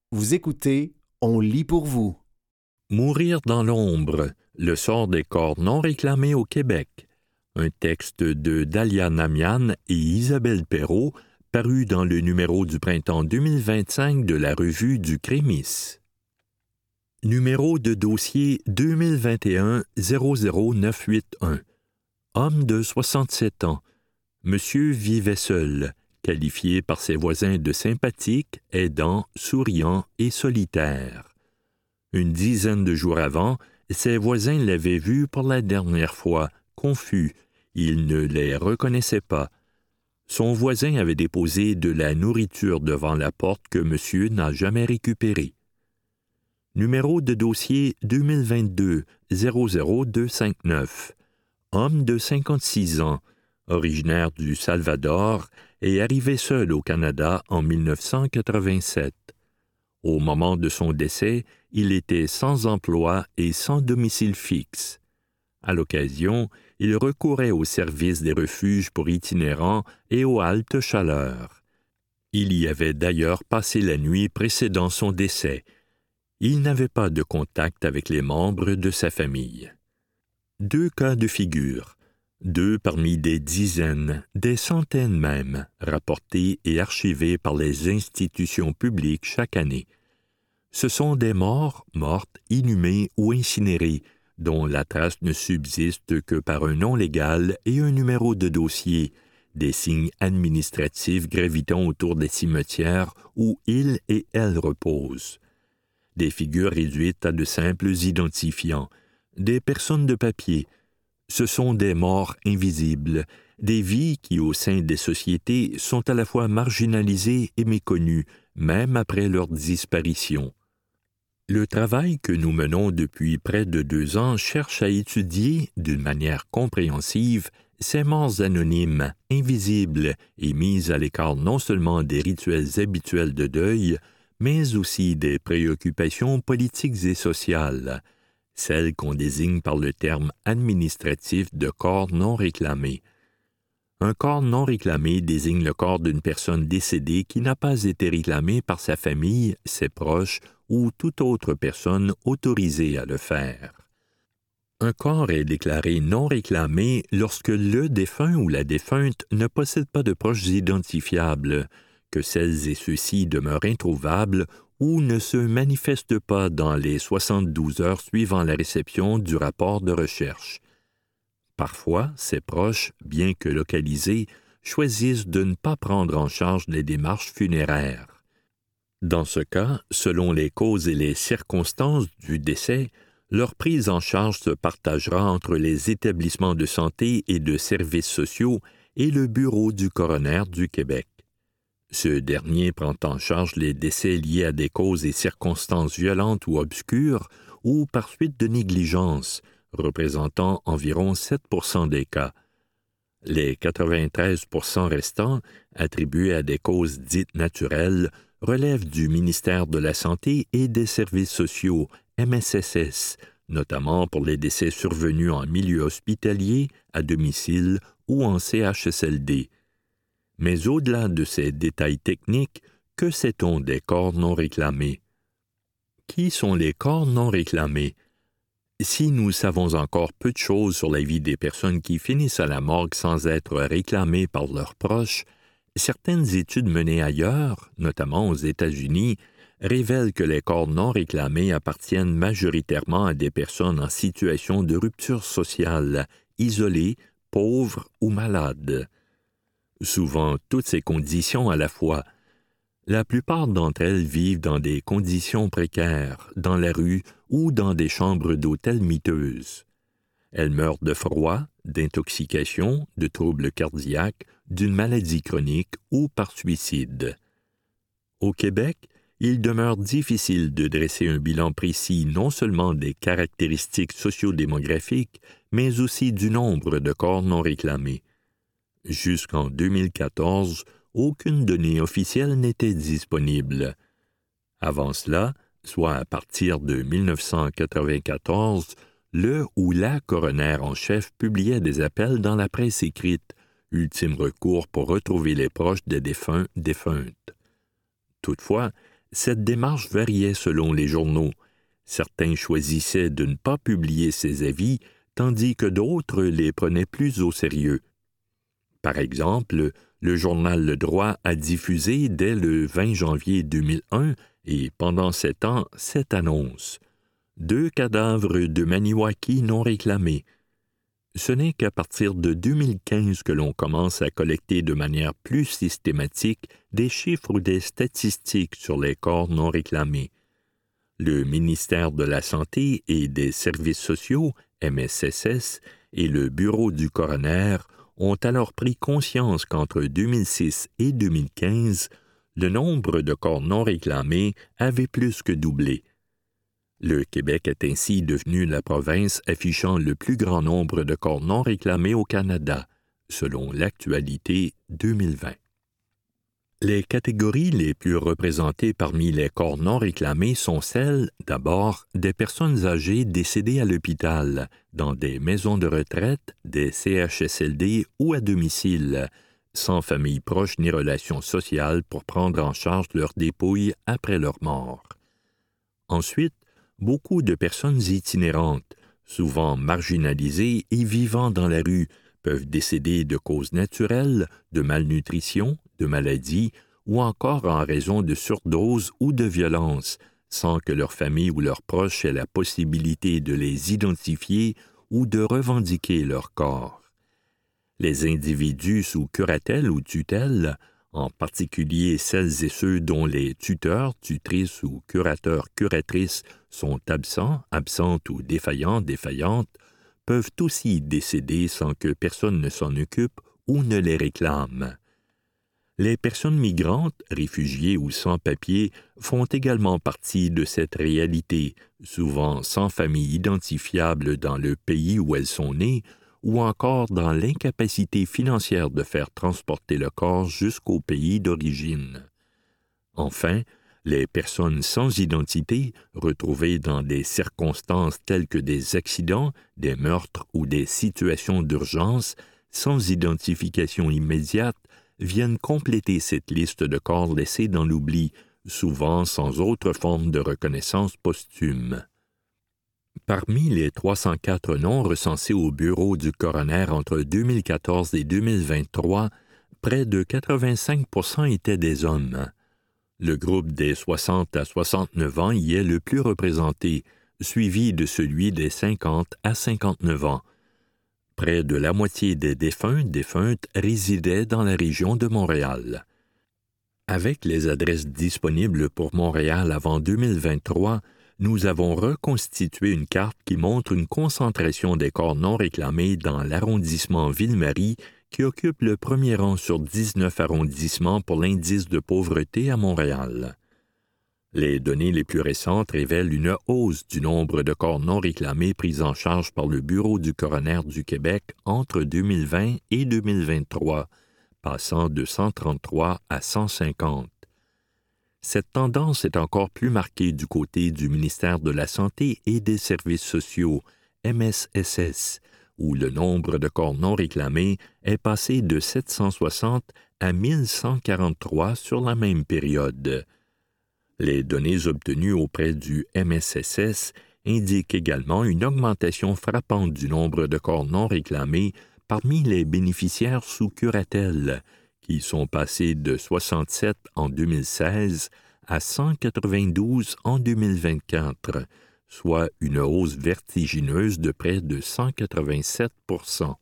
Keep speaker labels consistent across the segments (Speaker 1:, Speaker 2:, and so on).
Speaker 1: Vous écoutez, on lit pour vous.
Speaker 2: Mourir dans l'ombre, le sort des corps non réclamés au Québec. Un texte de Dalia Namian et Isabelle Perrault, paru dans le numéro du printemps 2025 de la revue du Crémis. Numéro de dossier 2021-00981. Homme de 67 ans. Monsieur vivait seul, qualifié par ses voisins de sympathique, aidant, souriant et solitaire. Une dizaine de jours avant, ses voisins l'avaient vu pour la dernière fois, confus. Il ne les reconnaissait pas. Son voisin avait déposé de la nourriture devant la porte que monsieur n'a jamais récupérée. Numéro de dossier 2022-00259. Homme de 56 ans, originaire du Salvador et arrivé seul au Canada en 1987. Au moment de son décès, il était sans emploi et sans domicile fixe. À l'occasion, il recourait au service des refuges pour itinérants et aux haltes chaleur. Il y avait d'ailleurs passé la nuit précédant son décès. Il n'avait pas de contact avec les membres de sa famille. 2 cas de figure, 2 parmi des dizaines, des centaines même, rapportés et archivés par les institutions publiques chaque année. Ce sont des morts, mortes, inhumées ou incinérées, dont la trace ne subsiste que par un nom légal et un numéro de dossier, des signes administratifs gravitant autour des cimetières où ils et elles reposent. Des figures réduites à de simples identifiants, des personnes de papier. Ce sont des morts invisibles, des vies qui, au sein des sociétés, sont à la fois marginalisées et méconnues, même après leur disparition. Le travail que nous menons depuis près de 2 ans cherche à étudier, d'une manière compréhensive, ces morts anonymes, invisibles et mises à l'écart non seulement des rituels habituels de deuil, mais aussi des préoccupations politiques et sociales, celles qu'on désigne par le terme administratif de corps non réclamés. Un corps non réclamé désigne le corps d'une personne décédée qui n'a pas été réclamé par sa famille, ses proches ou toute autre personne autorisée à le faire. Un corps est déclaré non réclamé lorsque le défunt ou la défunte ne possède pas de proches identifiables, que celles et ceux-ci demeurent introuvables ou ne se manifestent pas dans les 72 heures suivant la réception du rapport de recherche. Parfois, ces proches, bien que localisés, choisissent de ne pas prendre en charge les démarches funéraires. Dans ce cas, selon les causes et les circonstances du décès, leur prise en charge se partagera entre les établissements de santé et de services sociaux et le Bureau du coroner du Québec. Ce dernier prend en charge les décès liés à des causes et circonstances violentes ou obscures ou par suite de négligence, représentant environ 7 % des cas. Les 93 % restants, attribués à des causes dites naturelles, relèvent du ministère de la Santé et des Services sociaux, MSSS, notamment pour les décès survenus en milieu hospitalier, à domicile ou en CHSLD. Mais au-delà de ces détails techniques, que sait-on des corps non réclamés? Qui sont les corps non réclamés? Si nous savons encore peu de choses sur la vie des personnes qui finissent à la morgue sans être réclamées par leurs proches, certaines études menées ailleurs, notamment aux États-Unis, révèlent que les corps non réclamés appartiennent majoritairement à des personnes en situation de rupture sociale, isolées, pauvres ou malades. Souvent toutes ces conditions à la fois. La plupart d'entre elles vivent dans des conditions précaires, dans la rue ou dans des chambres d'hôtel miteuses. Elles meurent de froid, d'intoxication, de troubles cardiaques, d'une maladie chronique ou par suicide. Au Québec, il demeure difficile de dresser un bilan précis non seulement des caractéristiques sociodémographiques, mais aussi du nombre de corps non réclamés. Jusqu'en 2014, aucune donnée officielle n'était disponible. Avant cela, soit à partir de 1994, le ou la coroner en chef publiait des appels dans la presse écrite, ultime recours pour retrouver les proches des défunts, défuntes. Toutefois, Cette démarche variait selon les journaux. Certains choisissaient de ne pas publier ces avis, tandis que d'autres les prenaient plus au sérieux. Par exemple, le journal Le Droit a diffusé dès le 20 janvier 2001 et pendant 7 ans, 7 annonces. 2 cadavres de Maniwaki non réclamés. Ce n'est qu'à partir de 2015 que l'on commence à collecter de manière plus systématique des chiffres ou des statistiques sur les corps non réclamés. Le ministère de la Santé et des Services sociaux, MSSS, et le Bureau du coroner ont alors pris conscience qu'entre 2006 et 2015, le nombre de corps non réclamés avait plus que doublé. Le Québec est ainsi devenu la province affichant le plus grand nombre de corps non réclamés au Canada, selon l'Actualité 2020. Les catégories les plus représentées parmi les corps non réclamés sont celles, d'abord, des personnes âgées décédées à l'hôpital, dans des maisons de retraite, des CHSLD ou à domicile, sans famille proche ni relations sociales pour prendre en charge leurs dépouilles après leur mort. Ensuite, beaucoup de personnes itinérantes, souvent marginalisées et vivant dans la rue, peuvent décéder de causes naturelles, de malnutrition, de maladies ou encore en raison de surdose ou de violence, sans que leur famille ou leurs proches aient la possibilité de les identifier ou de revendiquer leur corps. Les individus sous curatelle ou tutelle, en particulier celles et ceux dont les tuteurs, tutrices ou curateurs, curatrices sont absents, absentes ou défaillants, défaillantes, peuvent aussi décéder sans que personne ne s'en occupe ou ne les réclame. Les personnes migrantes, réfugiées ou sans-papiers font également partie de cette réalité, souvent sans famille identifiable dans le pays où elles sont nées ou encore dans l'incapacité financière de faire transporter le corps jusqu'au pays d'origine. Enfin, les personnes sans identité, retrouvées dans des circonstances telles que des accidents, des meurtres ou des situations d'urgence, sans identification immédiate, viennent compléter cette liste de corps laissés dans l'oubli, souvent sans autre forme de reconnaissance posthume. Parmi les 304 noms recensés au bureau du coroner entre 2014 et 2023, près de 85% étaient des hommes. Le groupe des 60 à 69 ans y est le plus représenté, suivi de celui des 50 à 59 ans. Près de la moitié des défuntes résidaient dans la région de Montréal. Avec les adresses disponibles pour Montréal avant 2023, nous avons reconstitué une carte qui montre une concentration des corps non réclamés dans l'arrondissement Ville-Marie qui occupe le premier rang sur 19 arrondissements pour l'indice de pauvreté à Montréal. Les données les plus récentes révèlent une hausse du nombre de corps non réclamés pris en charge par le Bureau du coroner du Québec entre 2020 et 2023, passant de 133 à 150. Cette tendance est encore plus marquée du côté du ministère de la Santé et des Services sociaux, MSSS, où le nombre de corps non réclamés est passé de 760 à 1143 sur la même période. Les données obtenues auprès du MSSS indiquent également une augmentation frappante du nombre de corps non réclamés parmi les bénéficiaires sous curatelle, qui sont passés de 67 en 2016 à 192 en 2024, soit une hausse vertigineuse de près de 187 %.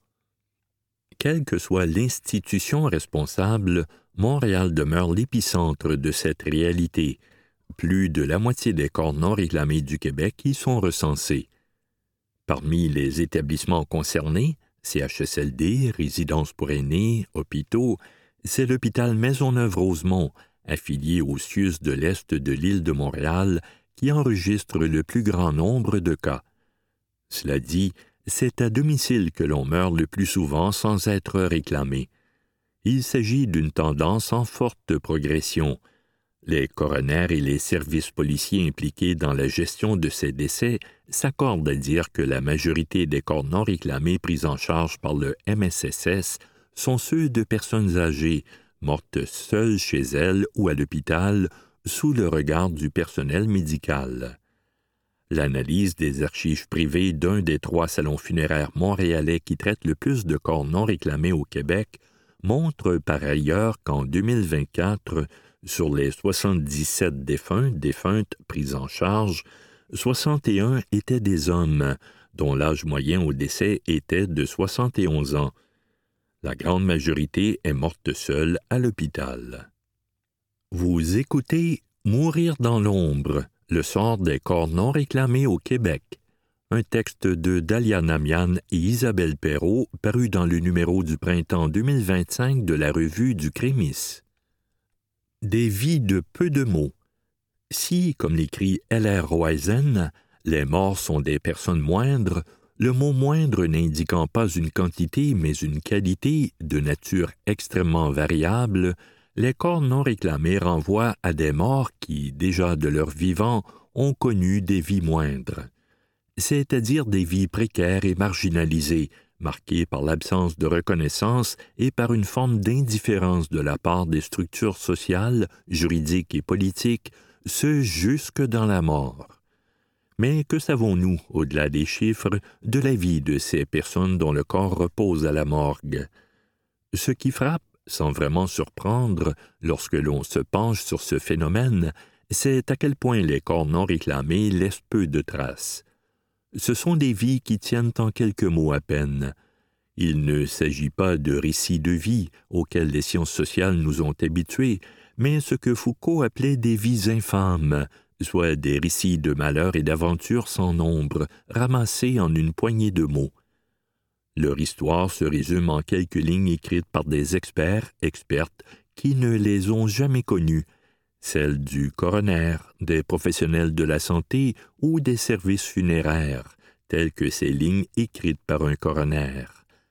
Speaker 2: Quelle que soit l'institution responsable, Montréal demeure l'épicentre de cette réalité. Plus de la moitié des corps non réclamés du Québec y sont recensés. Parmi les établissements concernés, CHSLD, résidences pour aînés, hôpitaux, c'est l'hôpital Maisonneuve-Rosemont, affilié au CIUS de l'Est de l'île de Montréal, qui enregistre le plus grand nombre de cas. Cela dit, c'est à domicile que l'on meurt le plus souvent sans être réclamé. Il s'agit d'une tendance en forte progression. Les coroners et les services policiers impliqués dans la gestion de ces décès s'accordent à dire que la majorité des corps non réclamés pris en charge par le MSSS sont ceux de personnes âgées, mortes seules chez elles ou à l'hôpital, sous le regard du personnel médical. L'analyse des archives privées d'un des 3 salons funéraires montréalais qui traitent le plus de corps non réclamés au Québec montre par ailleurs qu'en 2024, sur les 77 défuntes prises en charge, 61 étaient des hommes, dont l'âge moyen au décès était de 71 ans. La grande majorité est morte seule à l'hôpital. Vous écoutez « Mourir dans l'ombre », le sort des corps non réclamés au Québec. Un texte de Dalia Namian et Isabelle Perrault, paru dans le numéro du printemps 2025 de la revue du Crémis. Des vies de peu de mots. Si, comme l'écrit L.R. Roizen, les morts sont des personnes moindres, le mot « moindre » n'indiquant pas une quantité mais une qualité de nature extrêmement variable, les corps non réclamés renvoient à des morts qui, déjà de leur vivant, ont connu des vies moindres, c'est-à-dire des vies précaires et marginalisées, marquées par l'absence de reconnaissance et par une forme d'indifférence de la part des structures sociales, juridiques et politiques, ce jusque dans la mort. Mais que savons-nous, au-delà des chiffres, de la vie de ces personnes dont le corps repose à la morgue? Ce qui frappe, sans vraiment surprendre, lorsque l'on se penche sur ce phénomène, c'est à quel point les corps non réclamés laissent peu de traces. Ce sont des vies qui tiennent en quelques mots à peine. Il ne s'agit pas de récits de vie auxquels les sciences sociales nous ont habitués, mais ce que Foucault appelait des vies infâmes, soit des récits de malheur et d'aventures sans nombre, ramassés en une poignée de mots. Leur histoire se résume en quelques lignes écrites par des expertes, qui ne les ont jamais connues, celles du coroner, des professionnels de la santé ou des services funéraires, telles que ces lignes écrites par un coroner.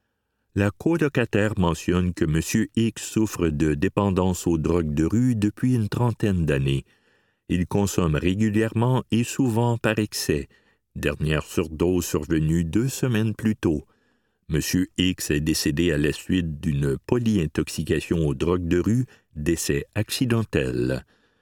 Speaker 2: La colocataire mentionne que M. X souffre de dépendance aux drogues de rue depuis une 30aine d'années. Il consomme régulièrement et souvent par excès. Dernière surdose survenue 2 semaines plus tôt. M. X est décédé à la suite d'une polyintoxication aux drogues de rue, décès accidentel.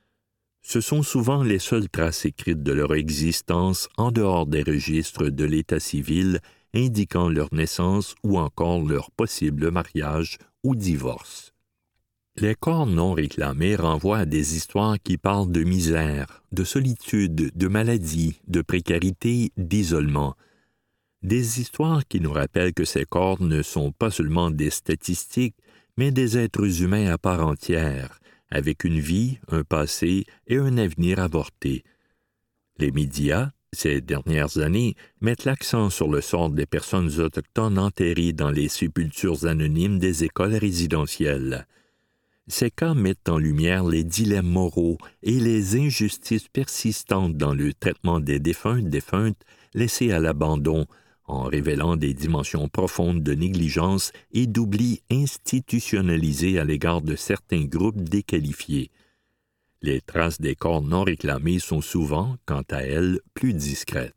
Speaker 2: Ce sont souvent les seules traces écrites de leur existence en dehors des registres de l'état civil indiquant leur naissance ou encore leur possible mariage ou divorce. Les corps non réclamés renvoient à des histoires qui parlent de misère, de solitude, de maladie, de précarité, d'isolement. Des histoires qui nous rappellent que ces corps ne sont pas seulement des statistiques, mais des êtres humains à part entière, avec une vie, un passé et un avenir avorté. Les médias, ces dernières années, mettent l'accent sur le sort des personnes autochtones enterrées dans les sépultures anonymes des écoles résidentielles. Ces cas mettent en lumière les dilemmes moraux et les injustices persistantes dans le traitement des défuntes laissés à l'abandon, en révélant des dimensions profondes de négligence et d'oubli institutionnalisé à l'égard de certains groupes déqualifiés. Les traces des corps non réclamés sont souvent, quant à elles, plus discrètes.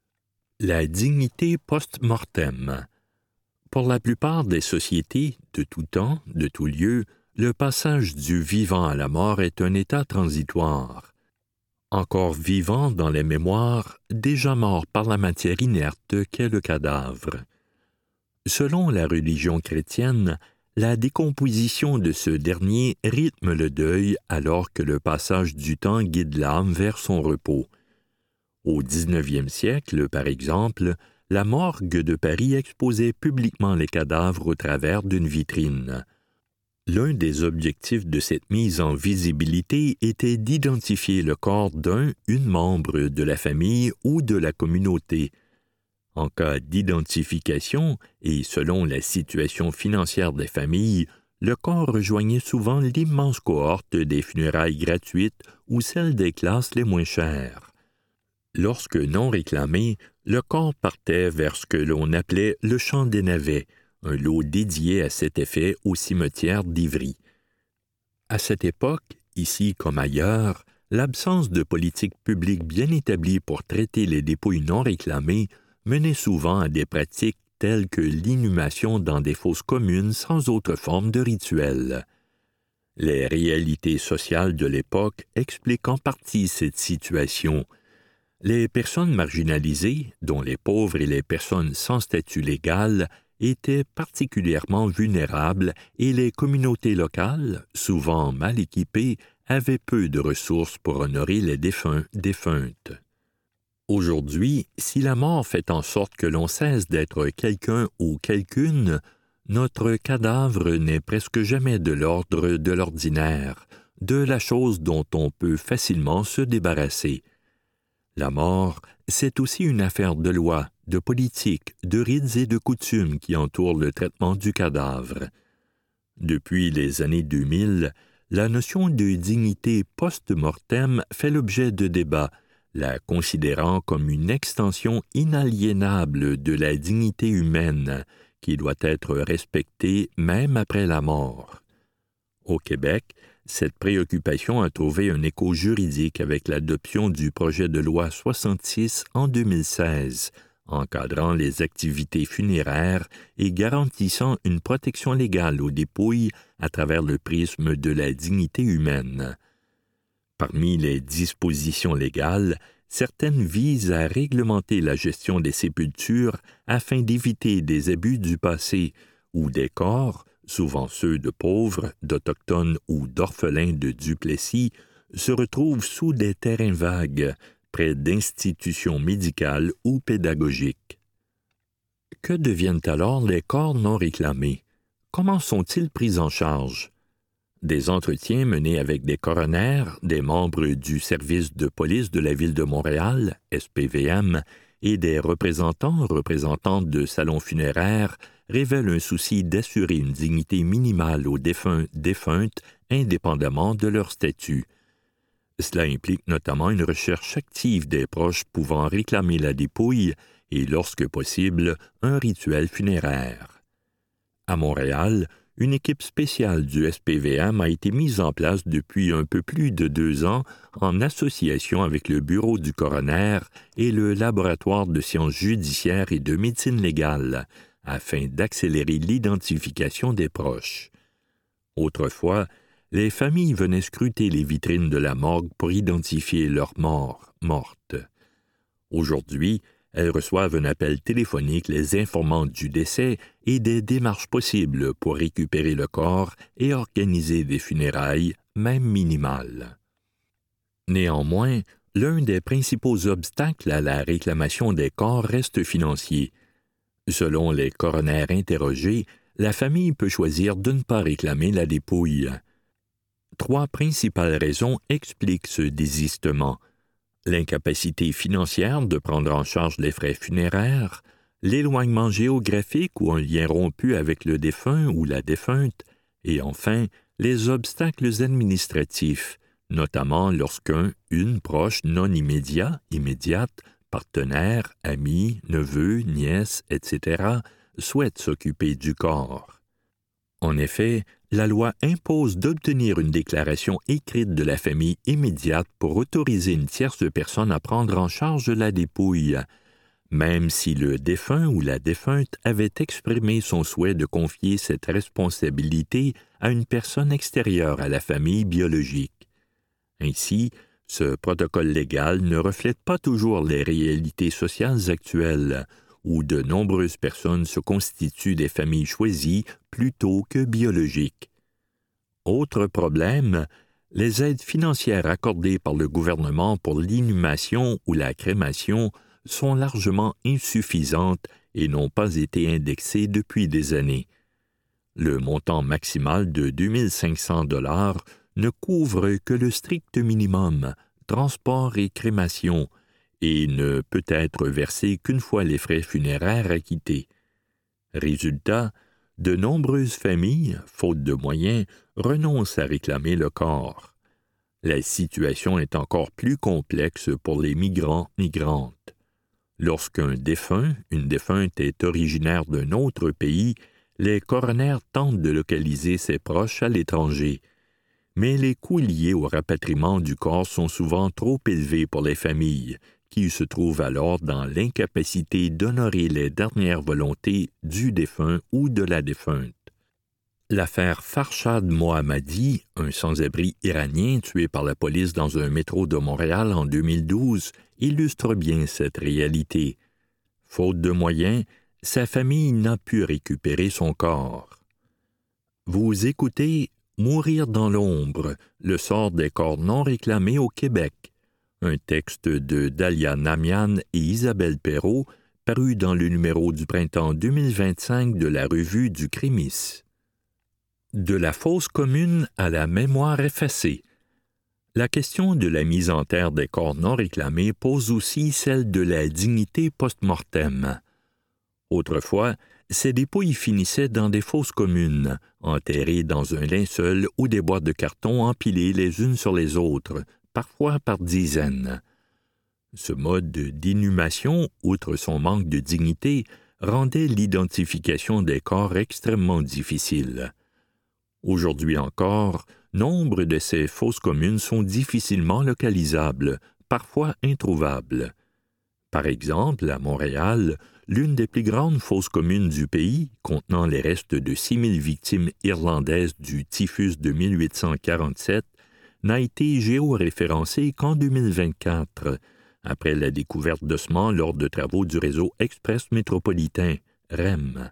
Speaker 2: La dignité post-mortem. Pour la plupart des sociétés, de tout temps, de tout lieu, le passage du vivant à la mort est un état transitoire. Encore vivant dans les mémoires, déjà mort par la matière inerte qu'est le cadavre. Selon la religion chrétienne, la décomposition de ce dernier rythme le deuil alors que le passage du temps guide l'âme vers son repos. Au 19e siècle, par exemple, la morgue de Paris exposait publiquement les cadavres au travers d'une vitrine. L'un des objectifs de cette mise en visibilité était d'identifier le corps une membre de la famille ou de la communauté. En cas d'identification, et selon la situation financière des familles, le corps rejoignait souvent l'immense cohorte des funérailles gratuites ou celle des classes les moins chères. Lorsque non réclamé, le corps partait vers ce que l'on appelait le champ des navets, un lot dédié à cet effet au cimetière d'Ivry. À cette époque, ici comme ailleurs, l'absence de politique publique bien établie pour traiter les dépouilles non réclamées menait souvent à des pratiques telles que l'inhumation dans des fosses communes sans autre forme de rituel. Les réalités sociales de l'époque expliquent en partie cette situation. Les personnes marginalisées, dont les pauvres et les personnes sans statut légal, étaient particulièrement vulnérables et les communautés locales, souvent mal équipées, avaient peu de ressources pour honorer les défuntes. Aujourd'hui, si la mort fait en sorte que l'on cesse d'être quelqu'un ou quelqu'une, notre cadavre n'est presque jamais de l'ordre de l'ordinaire, de la chose dont on peut facilement se débarrasser. La mort, c'est aussi une affaire de loi, de politique, de rites et de coutumes qui entourent le traitement du cadavre. Depuis les années 2000, la notion de dignité post-mortem fait l'objet de débats, la considérant comme une extension inaliénable de la dignité humaine, qui doit être respectée même après la mort. Au Québec, cette préoccupation a trouvé un écho juridique avec l'adoption du projet de loi 66 en 2016, encadrant les activités funéraires et garantissant une protection légale aux dépouilles à travers le prisme de la dignité humaine. Parmi les dispositions légales, certaines visent à réglementer la gestion des sépultures afin d'éviter des abus du passé ou des corps, souvent ceux de pauvres, d'Autochtones ou d'orphelins de Duplessis, se retrouvent sous des terrains vagues, près d'institutions médicales ou pédagogiques. Que deviennent alors les corps non réclamés? Comment sont-ils pris en charge? Des entretiens menés avec des coronaires, des membres du service de police de la Ville de Montréal, SPVM, et des représentantes de salons funéraires révèlent un souci d'assurer une dignité minimale aux défuntes indépendamment de leur statut. Cela implique notamment une recherche active des proches pouvant réclamer la dépouille et, lorsque possible, un rituel funéraire. À Montréal, une équipe spéciale du SPVM a été mise en place depuis un peu plus de 2 ans en association avec le Bureau du coroner et le Laboratoire de sciences judiciaires et de médecine légale, afin d'accélérer l'identification des proches. Autrefois, les familles venaient scruter les vitrines de la morgue pour identifier leurs mortes. Aujourd'hui, elles reçoivent un appel téléphonique les informant du décès et des démarches possibles pour récupérer le corps et organiser des funérailles, même minimales. Néanmoins, l'un des principaux obstacles à la réclamation des corps reste financier. Selon les coronaires interrogés, la famille peut choisir de ne pas réclamer la dépouille. 3 principales raisons expliquent ce désistement: l'incapacité financière de prendre en charge les frais funéraires, l'éloignement géographique ou un lien rompu avec le défunt ou la défunte, et enfin, les obstacles administratifs, notamment lorsqu'une proche non immédiate, partenaire, ami, neveu, nièce, etc., souhaite s'occuper du corps. En effet, la loi impose d'obtenir une déclaration écrite de la famille immédiate pour autoriser une tierce personne à prendre en charge la dépouille, même si le défunt ou la défunte avait exprimé son souhait de confier cette responsabilité à une personne extérieure à la famille biologique. Ainsi, ce protocole légal ne reflète pas toujours les réalités sociales actuelles, où de nombreuses personnes se constituent des familles choisies plutôt que biologiques. Autre problème, les aides financières accordées par le gouvernement pour l'inhumation ou la crémation sont largement insuffisantes et n'ont pas été indexées depuis des années. Le montant maximal de 2 500 $ ne couvre que le strict minimum, transport et crémation, et ne peut être versé qu'une fois les frais funéraires acquittés. Résultat, de nombreuses familles, faute de moyens, renoncent à réclamer le corps. La situation est encore plus complexe pour les migrants-migrantes. Lorsqu'un défunt, une défunte est originaire d'un autre pays, les coronaires tentent de localiser ses proches à l'étranger. Mais les coûts liés au rapatriement du corps sont souvent trop élevés pour les familles, qui se trouvent alors dans l'incapacité d'honorer les dernières volontés du défunt ou de la défunte. L'affaire Farshad Mohammadi, un sans-abri iranien tué par la police dans un métro de Montréal en 2012, illustre bien cette réalité. Faute de moyens, sa famille n'a pu récupérer son corps. Vous écoutez Mourir dans l'ombre, le sort des corps non réclamés au Québec, un texte de Dalia Namian et Isabelle Perrault, paru dans le numéro du printemps 2025 de la revue du Crimis. De la fosse commune à la mémoire effacée. La question de la mise en terre des corps non réclamés pose aussi celle de la dignité post-mortem. Autrefois, ces dépouilles finissaient dans des fosses communes, enterrées dans un linceul ou des boîtes de carton empilées les unes sur les autres, parfois par dizaines. Ce mode d'inhumation, outre son manque de dignité, rendait l'identification des corps extrêmement difficile. Aujourd'hui encore, nombre de ces fosses communes sont difficilement localisables, parfois introuvables. Par exemple, à Montréal, l'une des plus grandes fosses communes du pays, contenant les restes de 6000 victimes irlandaises du typhus de 1847, n'a été géoréférencée qu'en 2024, après la découverte d'ossements lors de travaux du réseau Express métropolitain, REM.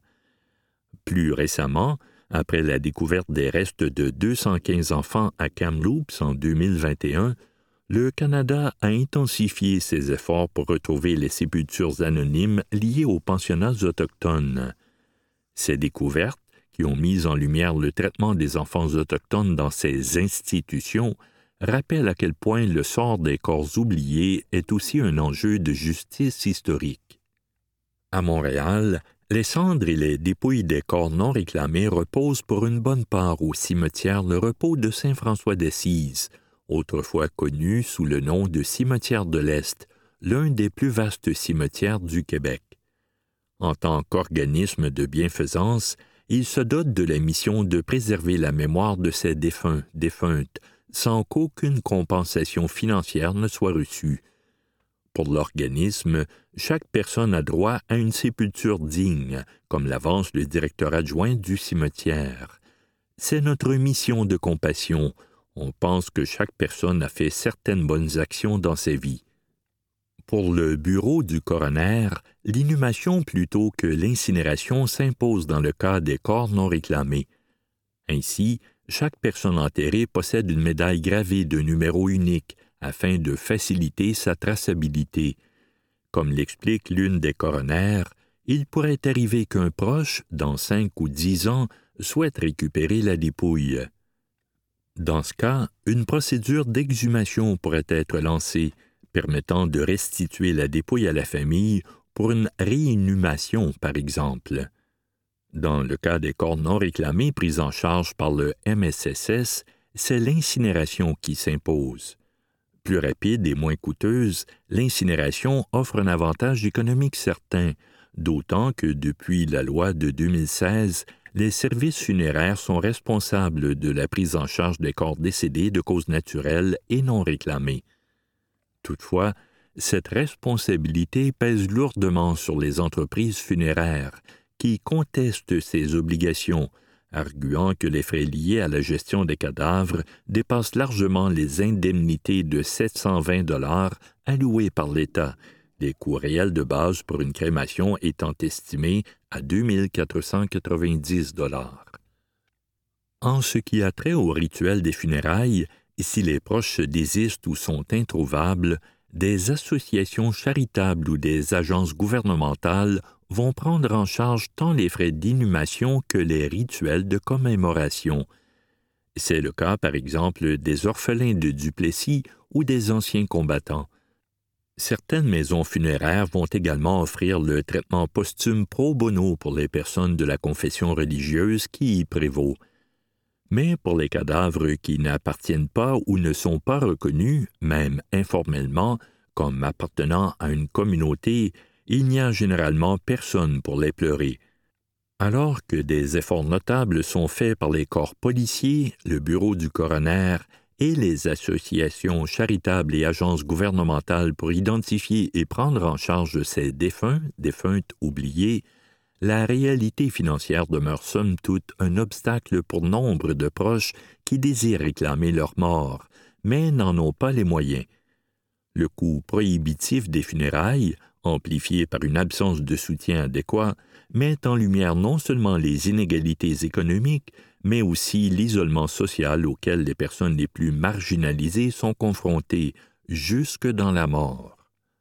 Speaker 2: Plus récemment, après la découverte des restes de 215 enfants à Kamloops en 2021, le Canada a intensifié ses efforts pour retrouver les sépultures anonymes liées aux pensionnats autochtones. Ces découvertes, qui ont mis en lumière le traitement des enfants autochtones dans ces institutions, rappellent à quel point le sort des corps oubliés est aussi un enjeu de justice historique. À Montréal, les cendres et les dépouilles des corps non réclamés reposent pour une bonne part au cimetière Le Repos de Saint-François d'Assise, autrefois connu sous le nom de Cimetière de l'Est, l'un des plus vastes cimetières du Québec. En tant qu'organisme de bienfaisance, il se dote de la mission de préserver la mémoire de ces défunts, défuntes, sans qu'aucune compensation financière ne soit reçue. Pour l'organisme, chaque personne a droit à une sépulture digne, comme l'avance le directeur adjoint du cimetière. C'est notre mission de compassion. On pense que chaque personne a fait certaines bonnes actions dans sa vie. Pour le bureau du coroner, l'inhumation plutôt que l'incinération s'impose dans le cas des corps non réclamés. Ainsi, chaque personne enterrée possède une médaille gravée de numéro unique afin de faciliter sa traçabilité. Comme l'explique l'une des coronaires, il pourrait arriver qu'un proche, dans 5 ou 10 ans, souhaite récupérer la dépouille. Dans ce cas, une procédure d'exhumation pourrait être lancée, permettant de restituer la dépouille à la famille pour une réinhumation, par exemple. Dans le cas des corps non réclamés pris en charge par le MSSS, c'est l'incinération qui s'impose. Plus rapide et moins coûteuse, l'incinération offre un avantage économique certain, d'autant que depuis la loi de 2016, les services funéraires sont responsables de la prise en charge des corps décédés de causes naturelles et non réclamées. Toutefois, cette responsabilité pèse lourdement sur les entreprises funéraires, qui contestent ces obligations, arguant que les frais liés à la gestion des cadavres dépassent largement les indemnités de 720 $ allouées par l'État, les coûts réels de base pour une crémation étant estimés à 2 490 $. En ce qui a trait au rituel des funérailles, si les proches désistent ou sont introuvables, des associations charitables ou des agences gouvernementales vont prendre en charge tant les frais d'inhumation que les rituels de commémoration. C'est le cas, par exemple, des orphelins de Duplessis ou des anciens combattants. Certaines maisons funéraires vont également offrir le traitement posthume pro bono pour les personnes de la confession religieuse qui y prévaut. Mais pour les cadavres qui n'appartiennent pas ou ne sont pas reconnus, même informellement, comme appartenant à une communauté, il n'y a généralement personne pour les pleurer. Alors que des efforts notables sont faits par les corps policiers, le bureau du coroner et les associations charitables et agences gouvernementales pour identifier et prendre en charge ces défunts, défuntes oubliés, la réalité financière demeure somme toute un obstacle pour nombre de proches qui désirent réclamer leur mort, mais n'en ont pas les moyens. Le coût prohibitif des funérailles, amplifié par une absence de soutien adéquat, met en lumière non seulement les inégalités économiques, mais aussi l'isolement social auquel les personnes les plus marginalisées sont confrontées, jusque dans la mort.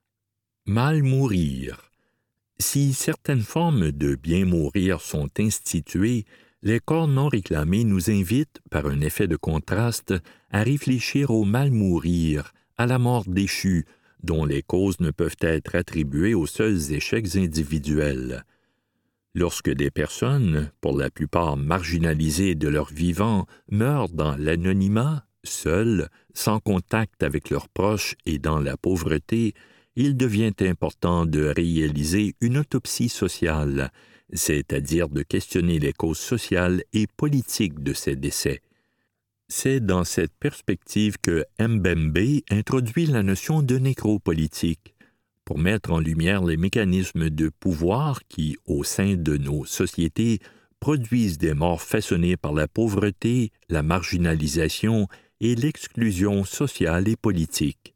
Speaker 2: Mal mourir. Si certaines formes de bien mourir sont instituées, les corps non réclamés nous invitent, par un effet de contraste, à réfléchir au mal mourir, à la mort déchue, dont les causes ne peuvent être attribuées aux seuls échecs individuels. Lorsque des personnes, pour la plupart marginalisées de leur vivant, meurent dans l'anonymat, seules, sans contact avec leurs proches et dans la pauvreté, il devient important de réaliser une autopsie sociale, c'est-à-dire de questionner les causes sociales et politiques de ces décès. C'est dans cette perspective que Mbembe introduit la notion de nécropolitique, pour mettre en lumière les mécanismes de pouvoir qui, au sein de nos sociétés, produisent des morts façonnées par la pauvreté, la marginalisation et l'exclusion sociale et politique.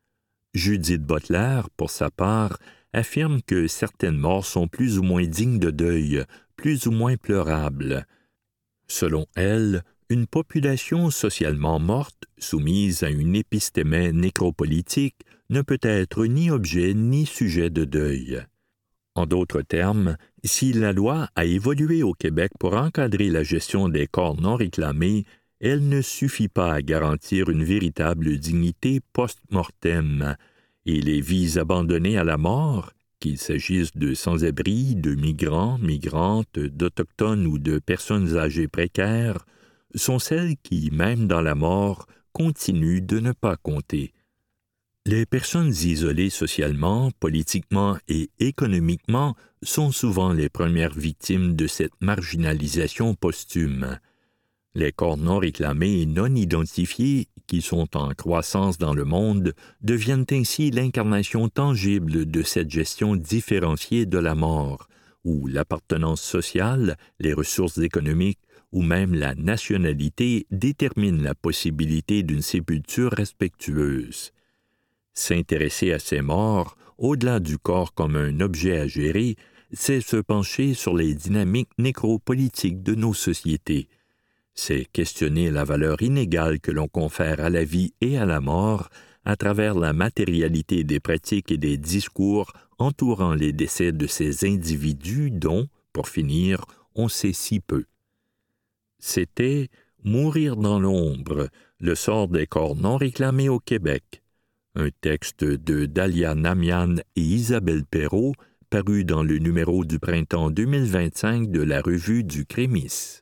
Speaker 2: Judith Butler, pour sa part, affirme que certaines morts sont plus ou moins dignes de deuil, plus ou moins pleurables. Selon elle, une population socialement morte, soumise à une épistémie nécropolitique, ne peut être ni objet ni sujet de deuil. En d'autres termes, si la loi a évolué au Québec pour encadrer la gestion des corps non réclamés, elle ne suffit pas à garantir une véritable dignité post-mortem, et les vies abandonnées à la mort, qu'il s'agisse de sans-abri, de migrants, migrantes, d'Autochtones ou de personnes âgées précaires, sont celles qui, même dans la mort, continuent de ne pas compter. Les personnes isolées socialement, politiquement et économiquement sont souvent les premières victimes de cette marginalisation posthume. Les corps non réclamés et non identifiés, qui sont en croissance dans le monde, deviennent ainsi l'incarnation tangible de cette gestion différenciée de la mort, où l'appartenance sociale, les ressources économiques ou même la nationalité déterminent la possibilité d'une sépulture respectueuse. S'intéresser à ces morts, au-delà du corps comme un objet à gérer, c'est se pencher sur les dynamiques nécropolitiques de nos sociétés. C'est questionner la valeur inégale que l'on confère à la vie et à la mort à travers la matérialité des pratiques et des discours entourant les décès de ces individus dont, pour finir, on sait si peu. C'était « Mourir dans l'ombre, le sort des corps non réclamés au Québec », un texte de Dalia Namian et Isabelle Perrault, paru dans le numéro du printemps 2025 de la revue du Crémis.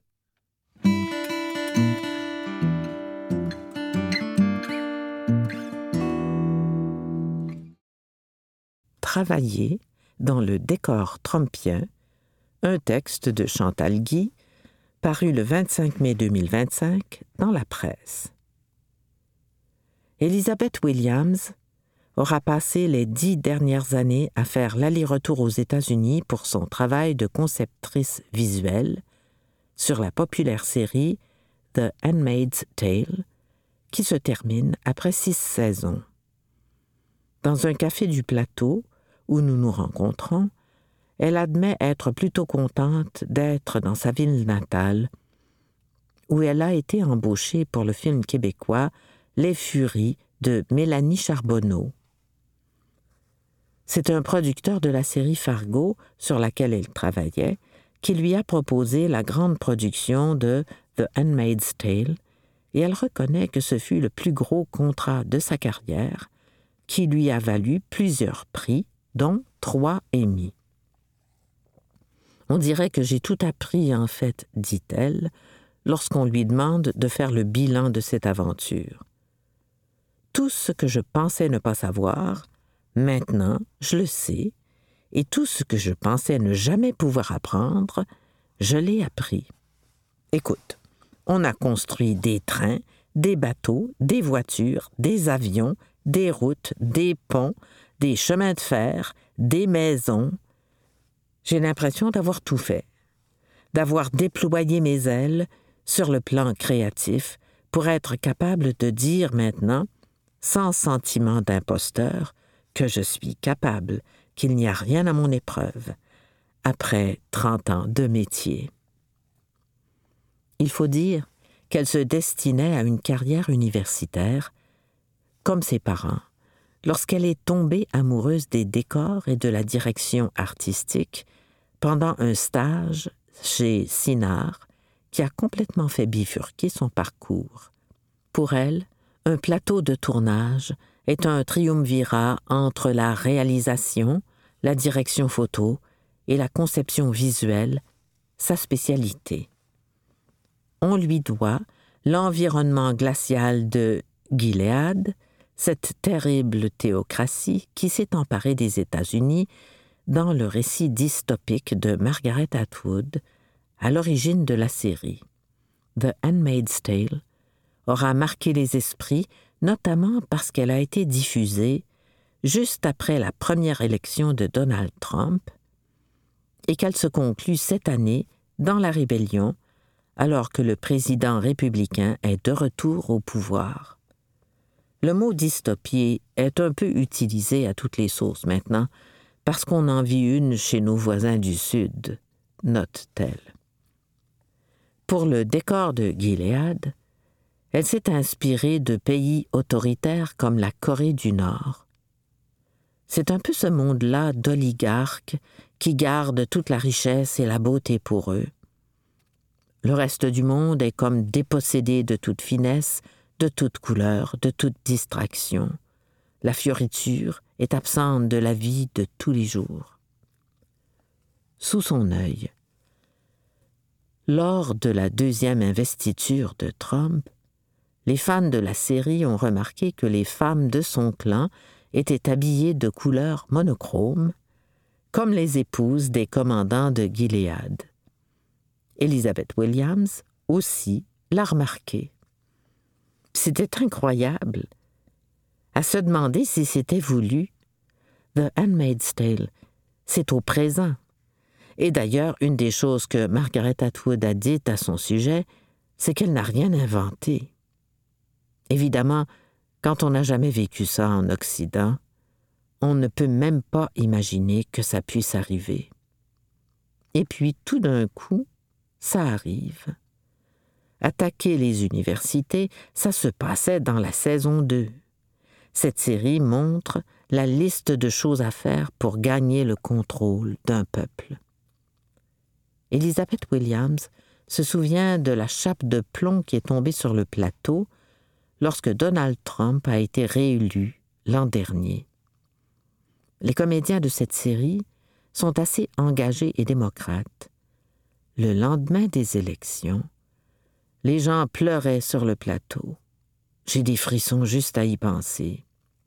Speaker 3: Travailler dans le décor trumpien, un texte de Chantal Guy, paru le 25 mai 2025 dans la presse. Elizabeth Williams aura passé les 10 dernières années à faire l'aller-retour aux États-Unis pour son travail de conceptrice visuelle sur la populaire série The Handmaid's Tale, qui se termine après 6 saisons. Dans un café du plateau, où nous nous rencontrons, elle admet être plutôt contente d'être dans sa ville natale, où elle a été embauchée pour le film québécois Les Furies de Mélanie Charbonneau. C'est un producteur de la série Fargo, sur laquelle elle travaillait, qui lui a proposé la grande production de The Handmaid's Tale, et elle reconnaît que ce fut le plus gros contrat de sa carrière, qui lui a valu plusieurs prix, dont 3 Emmy. On dirait que j'ai tout appris, en fait, dit-elle, lorsqu'on lui demande de faire le bilan de cette aventure. Tout ce que je pensais ne pas savoir, maintenant, je le sais, et tout ce que je pensais ne jamais pouvoir apprendre, je l'ai appris. Écoute, on a construit des trains, des bateaux, des voitures, des avions, des routes, des ponts, des chemins de fer, des maisons. J'ai l'impression d'avoir tout fait, d'avoir déployé mes ailes sur le plan créatif pour être capable de dire maintenant, sans sentiment d'imposteur, que je suis capable, qu'il n'y a rien à mon épreuve, après 30 ans de métier. Il faut dire qu'elle se destinait à une carrière universitaire, comme ses parents, lorsqu'elle est tombée amoureuse des décors et de la direction artistique pendant un stage chez Sinard, qui a complètement fait bifurquer son parcours. Pour elle, un plateau de tournage est un triumvirat entre la réalisation, la direction photo et la conception visuelle, sa spécialité. On lui doit l'environnement glacial de Gilead, cette terrible théocratie qui s'est emparée des États-Unis dans le récit dystopique de Margaret Atwood, à l'origine de la série. The Handmaid's Tale aura marqué les esprits, notamment parce qu'elle a été diffusée juste après la première élection de Donald Trump et qu'elle se conclut cette année dans la rébellion, alors que le président républicain est de retour au pouvoir. Le mot dystopie est un peu utilisé à toutes les sauces maintenant, parce qu'on en vit une chez nos voisins du Sud, note-t-elle. Pour le décor de Gilead, elle s'est inspirée de pays autoritaires comme la Corée du Nord. C'est un peu ce monde-là d'oligarques qui gardent toute la richesse et la beauté pour eux. Le reste du monde est comme dépossédé de toute finesse, de toute couleur, de toute distraction. La fioriture est absente de la vie de tous les jours. Sous son œil, lors de la deuxième investiture de Trump, les fans de la série ont remarqué que les femmes de son clan étaient habillées de couleurs monochromes, comme les épouses des commandants de Gilead. Elizabeth Williams aussi l'a remarqué. C'était incroyable. À se demander si c'était voulu. The Handmaid's Tale, c'est au présent. Et d'ailleurs, une des choses que Margaret Atwood a dites à son sujet, c'est qu'elle n'a rien inventé. Évidemment, quand on n'a jamais vécu ça en Occident, on ne peut même pas imaginer que ça puisse arriver. Et puis, tout d'un coup, ça arrive. Attaquer les universités, ça se passait dans la saison 2. Cette série montre la liste de choses à faire pour gagner le contrôle d'un peuple. Elizabeth Williams se souvient de la chape de plomb qui est tombée sur le plateau lorsque Donald Trump a été réélu l'an dernier. Les comédiens de cette série sont assez engagés et démocrates. Le lendemain des élections, les gens pleuraient sur le plateau. J'ai des frissons juste à y penser.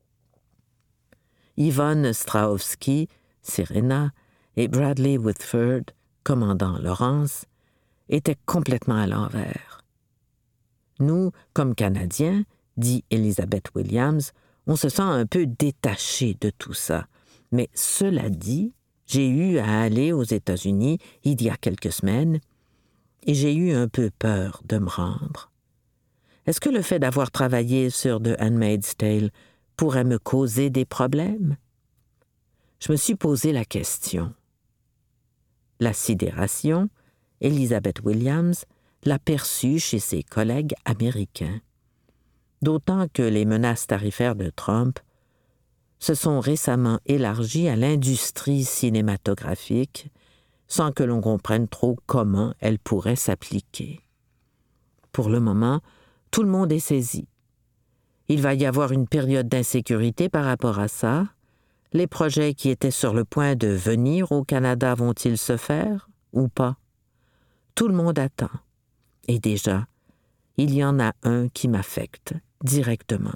Speaker 3: Yvonne Strahovski, Serena, et Bradley Whitford, commandant Lawrence, étaient complètement à l'envers. Nous, comme Canadiens, dit Elizabeth Williams, on se sent un peu détaché de tout ça. Mais cela dit, j'ai eu à aller aux États-Unis il y a quelques semaines et j'ai eu un peu peur de me rendre. Est-ce que le fait d'avoir travaillé sur The Handmaid's Tale pourrait me causer des problèmes? Je me suis posé la question. La sidération, Elizabeth Williams l'a perçue chez ses collègues américains. D'autant que les menaces tarifaires de Trump se sont récemment élargies à l'industrie cinématographique sans que l'on comprenne trop comment elles pourraient s'appliquer. Pour le moment, tout le monde est saisi. Il va y avoir une période d'insécurité par rapport à ça. Les projets qui étaient sur le point de venir au Canada vont-ils se faire ou pas? Tout le monde attend. Et déjà, il y en a un qui m'affecte directement.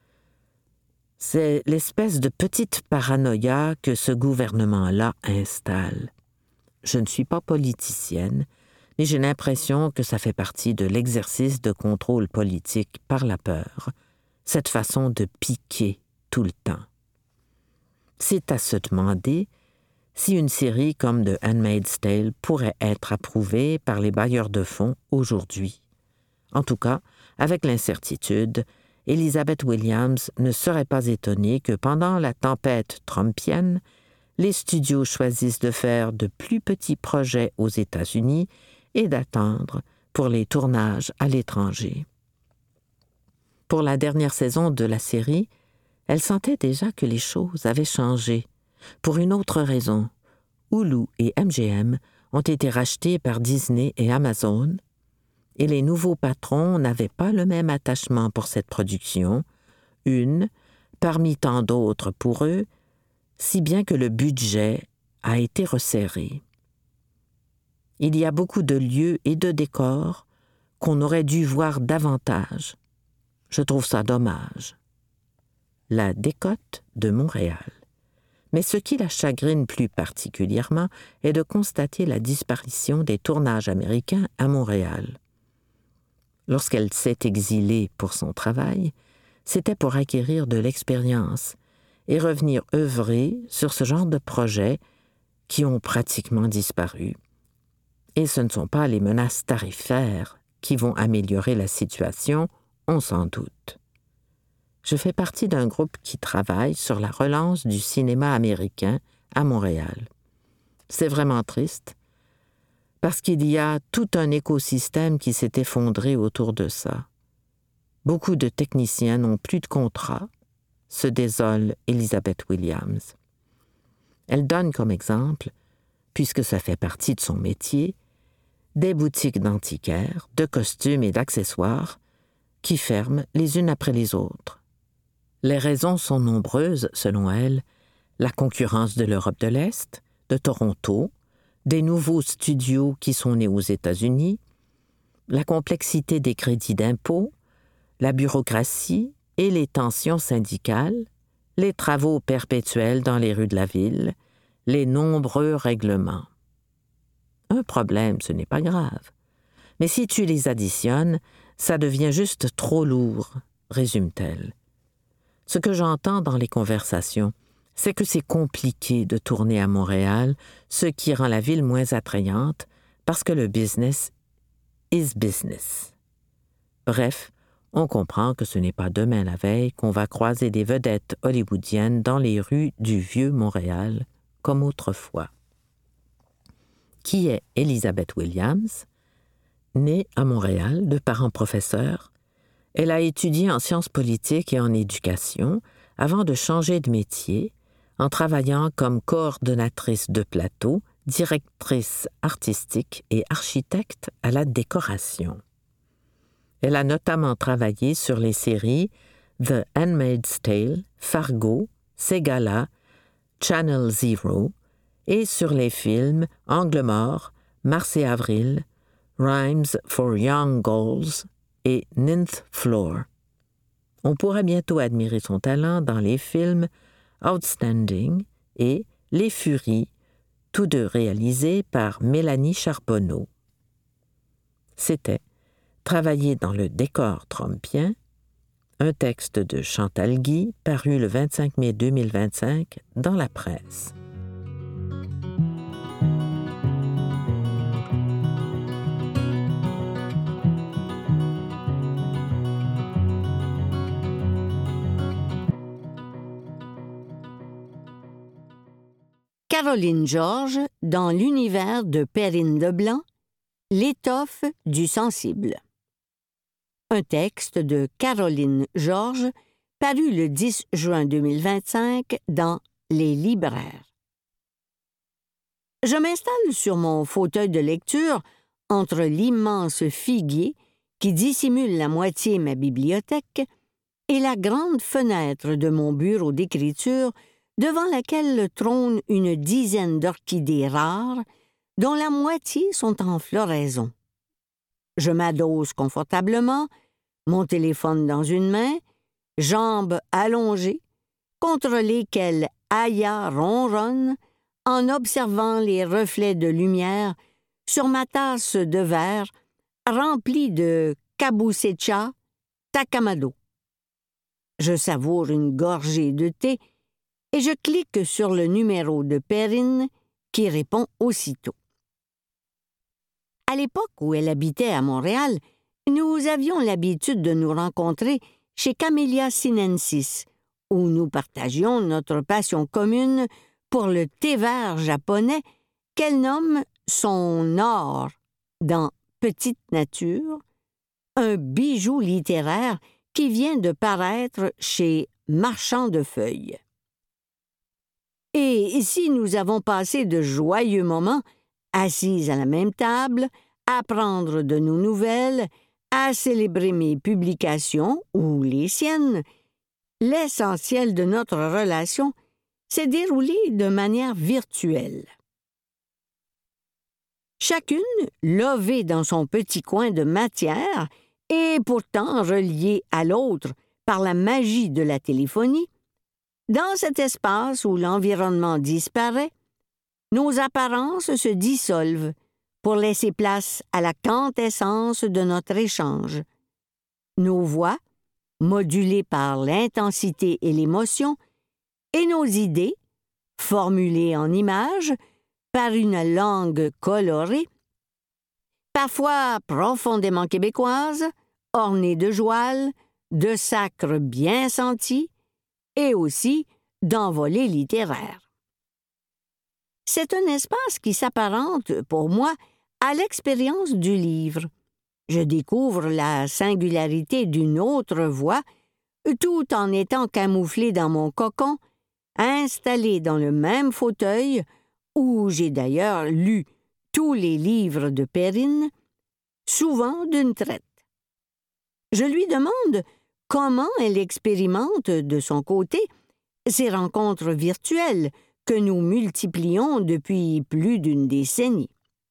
Speaker 3: C'est l'espèce de petite paranoïa que ce gouvernement-là installe. Je ne suis pas politicienne, mais j'ai l'impression que ça fait partie de l'exercice de contrôle politique par la peur, cette façon de piquer tout le temps. C'est à se demander si une série comme The Handmaid's Tale pourrait être approuvée par les bailleurs de fonds aujourd'hui. En tout cas, avec l'incertitude, Elizabeth Williams ne serait pas étonnée que pendant la tempête trumpienne, les studios choisissent de faire de plus petits projets aux États-Unis et d'attendre pour les tournages à l'étranger. Pour la dernière saison de la série, elle sentait déjà que les choses avaient changé. Pour une autre raison, Hulu et MGM ont été rachetés par Disney et Amazon, et les nouveaux patrons n'avaient pas le même attachement pour cette production, une parmi tant d'autres pour eux, si bien que le budget a été resserré. Il y a beaucoup de lieux et de décors qu'on aurait dû voir davantage. Je trouve ça dommage. La décote de Montréal. Mais ce qui la chagrine plus particulièrement est de constater la disparition des tournages américains à Montréal. Lorsqu'elle s'est exilée pour son travail, c'était pour acquérir de l'expérience et revenir œuvrer sur ce genre de projets qui ont pratiquement disparu. Et ce ne sont pas les menaces tarifaires qui vont améliorer la situation, on s'en doute. Je fais partie d'un groupe qui travaille sur la relance du cinéma américain à Montréal. C'est vraiment triste, parce qu'il y a tout un écosystème qui s'est effondré autour de ça. Beaucoup de techniciens n'ont plus de contrat, se désole Elizabeth Williams. Elle donne comme exemple, puisque ça fait partie de son métier, des boutiques d'antiquaires, de costumes et d'accessoires qui ferment les unes après les autres. Les raisons sont nombreuses, selon elle, la concurrence de l'Europe de l'Est, de Toronto, des nouveaux studios qui sont nés aux États-Unis, la complexité des crédits d'impôt, la bureaucratie et les tensions syndicales, les travaux perpétuels dans les rues de la ville, les nombreux règlements. Un problème, ce n'est pas grave. Mais si tu les additionnes, ça devient juste trop lourd, résume-t-elle. Ce que j'entends dans les conversations, c'est que c'est compliqué de tourner à Montréal, ce qui rend la ville moins attrayante parce que le business is business. Bref, on comprend que ce n'est pas demain la veille qu'on va croiser des vedettes hollywoodiennes dans les rues du vieux Montréal, comme autrefois. Qui est Elizabeth Williams? Née à Montréal de parents professeurs, elle a étudié en sciences politiques et en éducation avant de changer de métier en travaillant comme coordonnatrice de plateau, directrice artistique et architecte à la décoration. Elle a notamment travaillé sur les séries The Handmaid's Tale, Fargo, Ségala, Channel Zero et sur les films Angle mort, Mars et avril, Rhymes for Young Girls et Ninth Floor. On pourra bientôt admirer son talent dans les films Outstanding et Les Furies, tous deux réalisés par Mélanie Charbonneau. C'était Travailler dans le décor trumpien, un texte de Chantal Guy paru le 25 mai 2025 dans la presse.
Speaker 4: Caroline Georges dans l'univers de Perrine Leblanc, L'étoffe du sensible. Un texte de Caroline Georges paru le 10 juin 2025 dans Les Libraires. Je m'installe sur mon fauteuil de lecture entre l'immense figuier qui dissimule la moitié ma bibliothèque et la grande fenêtre de mon bureau d'écriture devant laquelle trône une dizaine d'orchidées rares dont la moitié sont en floraison. Je m'adosse confortablement, mon téléphone dans une main, jambes allongées, contre lesquelles Aya ronronne en observant les reflets de lumière sur ma tasse de verre remplie de kabusecha takamado. Je savoure une gorgée de thé et je clique sur le numéro de Perrine qui répond aussitôt. À l'époque où elle habitait à Montréal, nous avions l'habitude de nous rencontrer chez Camellia sinensis, où nous partagions notre passion commune pour le thé vert japonais qu'elle nomme son or dans Petite Nature, un bijou littéraire qui vient de paraître chez Marchand de Feuilles. Et si nous avons passé de joyeux moments, assises à la même table, à prendre de nos nouvelles, à célébrer mes publications ou les siennes, l'essentiel de notre relation s'est déroulé de manière virtuelle. Chacune lovée dans son petit coin de matière et pourtant reliée à l'autre par la magie de la téléphonie, dans cet espace où l'environnement disparaît, nos apparences se dissolvent pour laisser place à la quintessence de notre échange. Nos voix, modulées par l'intensité et l'émotion, et nos idées, formulées en images, par une langue colorée, parfois profondément québécoise, ornée de joual, de sacres bien sentis et aussi d'envolées littéraires. C'est un espace qui s'apparente, pour moi, à l'expérience du livre. Je découvre la singularité d'une autre voix, tout en étant camouflé dans mon cocon, installé dans le même fauteuil, où j'ai d'ailleurs lu tous les livres de Perrine, souvent d'une traite. Je lui demande comment elle expérimente de son côté ces rencontres virtuelles que nous multiplions depuis plus d'une décennie.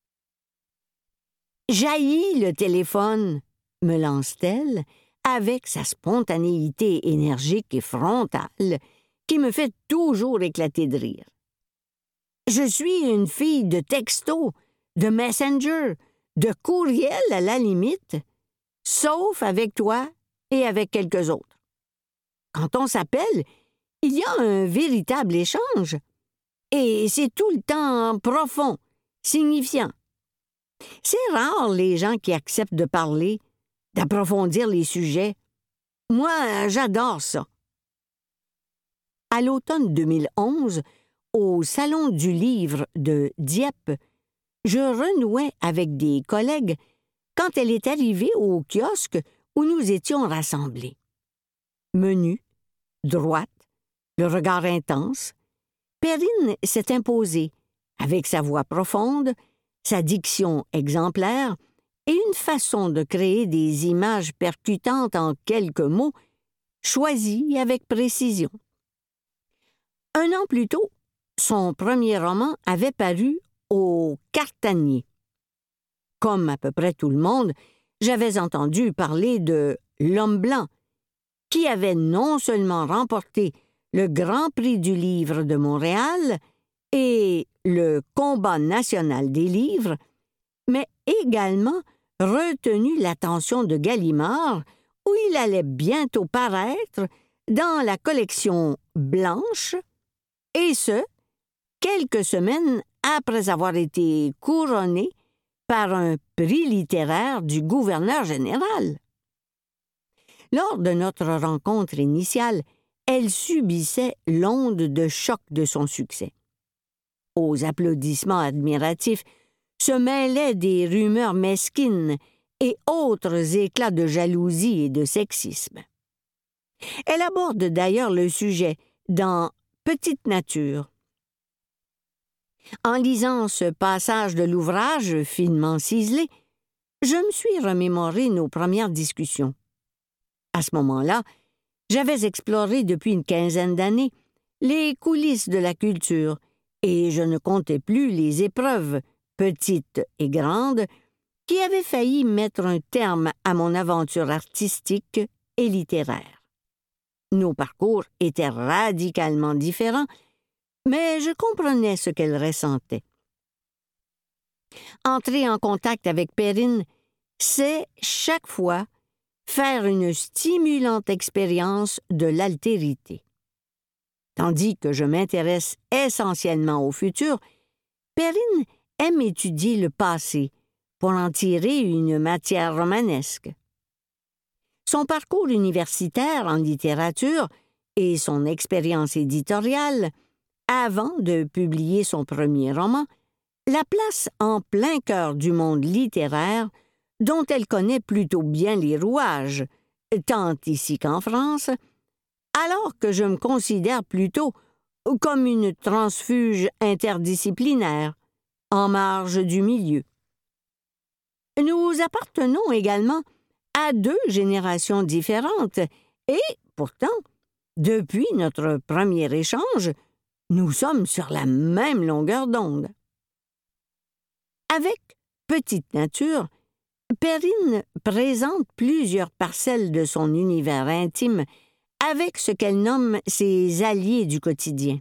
Speaker 4: « J'haïs le téléphone », me lance-t-elle, avec sa spontanéité énergique et frontale qui me fait toujours éclater de rire. « Je suis une fille de texto, de messenger, de courriel à la limite, sauf avec toi et avec quelques autres. Quand on s'appelle, il y a un véritable échange. Et c'est tout le temps profond, signifiant. C'est rare les gens qui acceptent de parler, d'approfondir les sujets. Moi, j'adore ça. » À l'automne 2011, au Salon du livre de Dieppe, je renouais avec des collègues quand elle est arrivée au kiosque où nous étions rassemblés. Menue, droite, le regard intense, Perrine s'est imposée, avec sa voix profonde, sa diction exemplaire et une façon de créer des images percutantes en quelques mots, choisies avec précision. 1 an plus tôt, son premier roman avait paru au Cartanier. Comme à peu près tout le monde, j'avais entendu parler de L'Homme blanc, qui avait non seulement remporté le Grand Prix du livre de Montréal et le Combat national des livres, mais également retenu l'attention de Gallimard, où il allait bientôt paraître dans la collection Blanche, et ce, quelques semaines après avoir été couronné par un prix littéraire du gouverneur général. Lors de notre rencontre initiale, elle subissait l'onde de choc de son succès. Aux applaudissements admiratifs se mêlaient des rumeurs mesquines et autres éclats de jalousie et de sexisme. Elle aborde d'ailleurs le sujet dans Petite Nature. En lisant ce passage de l'ouvrage finement ciselé, je me suis remémoré nos premières discussions. À ce moment-là, j'avais exploré depuis une quinzaine d'années les coulisses de la culture et je ne comptais plus les épreuves, petites et grandes, qui avaient failli mettre un terme à mon aventure artistique et littéraire. Nos parcours étaient radicalement différents, mais je comprenais ce qu'elle ressentait. Entrer en contact avec Perrine, c'est chaque fois faire une stimulante expérience de l'altérité. Tandis que je m'intéresse essentiellement au futur, Perrine aime étudier le passé pour en tirer une matière romanesque. Son parcours universitaire en littérature et son expérience éditoriale, avant de publier son premier roman, la place en plein cœur du monde littéraire dont elle connaît plutôt bien les rouages, tant ici qu'en France, alors que je me considère plutôt comme une transfuge interdisciplinaire, en marge du milieu. Nous appartenons également à 2 générations différentes et, pourtant, depuis notre premier échange, nous sommes sur la même longueur d'onde. Avec Petite Nature, Perrine présente plusieurs parcelles de son univers intime avec ce qu'elle nomme ses alliés du quotidien.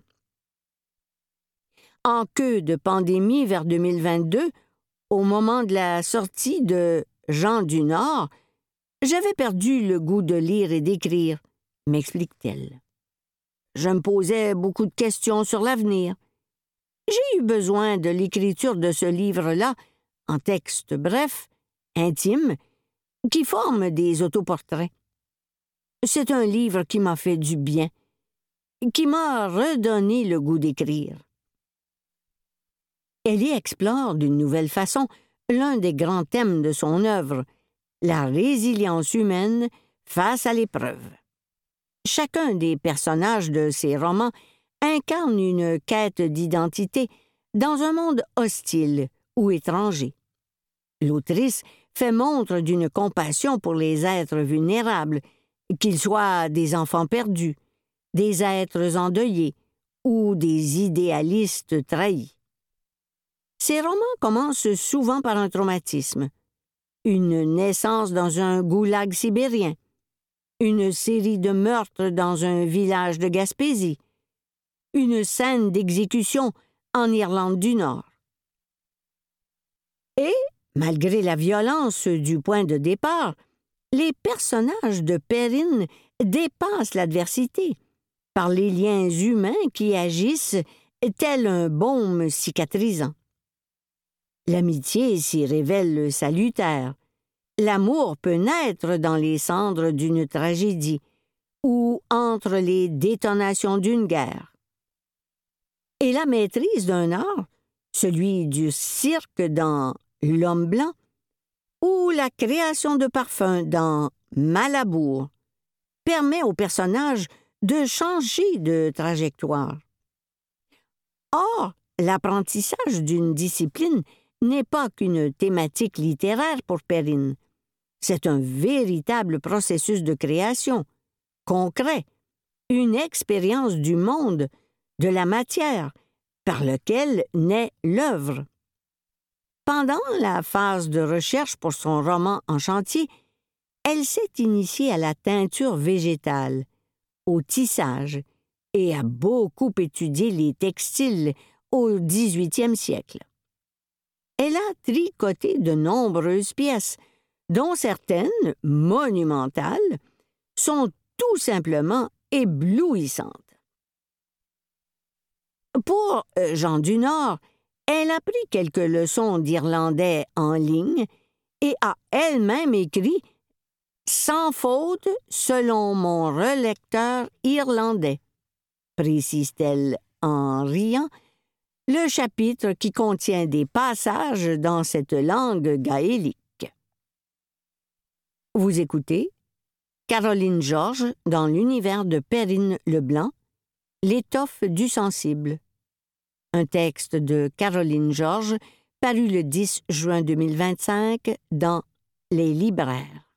Speaker 4: En queue de pandémie vers 2022, au moment de la sortie de Jean du Nord, j'avais perdu le goût de lire et d'écrire, m'explique-t-elle. Je me posais beaucoup de questions sur l'avenir. J'ai eu besoin de l'écriture de ce livre-là, en texte bref, intime, qui forme des autoportraits. C'est un livre qui m'a fait du bien, qui m'a redonné le goût d'écrire. Elle y explore d'une nouvelle façon l'un des grands thèmes de son œuvre, la résilience humaine face à l'épreuve. Chacun des personnages de ses romans incarne une quête d'identité dans un monde hostile ou étranger. L'autrice fait montre d'une compassion pour les êtres vulnérables, qu'ils soient des enfants perdus, des êtres endeuillés ou des idéalistes trahis. Ces romans commencent souvent par un traumatisme, une naissance dans un goulag sibérien, une série de meurtres dans un village de Gaspésie, une scène d'exécution en Irlande du Nord. Et, malgré la violence du point de départ, les personnages de Perrine dépassent l'adversité par les liens humains qui agissent tel un baume cicatrisant. L'amitié s'y révèle salutaire. L'amour peut naître dans les cendres d'une tragédie ou entre les détonations d'une guerre. Et la maîtrise d'un art, celui du cirque dans L'Homme blanc, ou la création de parfums dans Malabour, permet au personnage de changer de trajectoire. Or, l'apprentissage d'une discipline n'est pas qu'une thématique littéraire pour Perrine. C'est un véritable processus de création, concret, une expérience du monde, de la matière, par lequel naît l'œuvre. Pendant la phase de recherche pour son roman en chantier, elle s'est initiée à la teinture végétale, au tissage et a beaucoup étudié les textiles au 18e siècle. Elle a tricoté de nombreuses pièces, dont certaines, monumentales, sont tout simplement éblouissantes. Pour Jean du Nord, elle a pris quelques leçons d'irlandais en ligne et a elle-même écrit « Sans faute selon mon relecteur irlandais », précise-t-elle en riant, le chapitre qui contient des passages dans cette langue gaélique. Vous écoutez Caroline Georges dans l'univers de Perrine Leblanc, L'étoffe du sensible. Un texte de Caroline Georges paru le 10 juin 2025 dans Les libraires.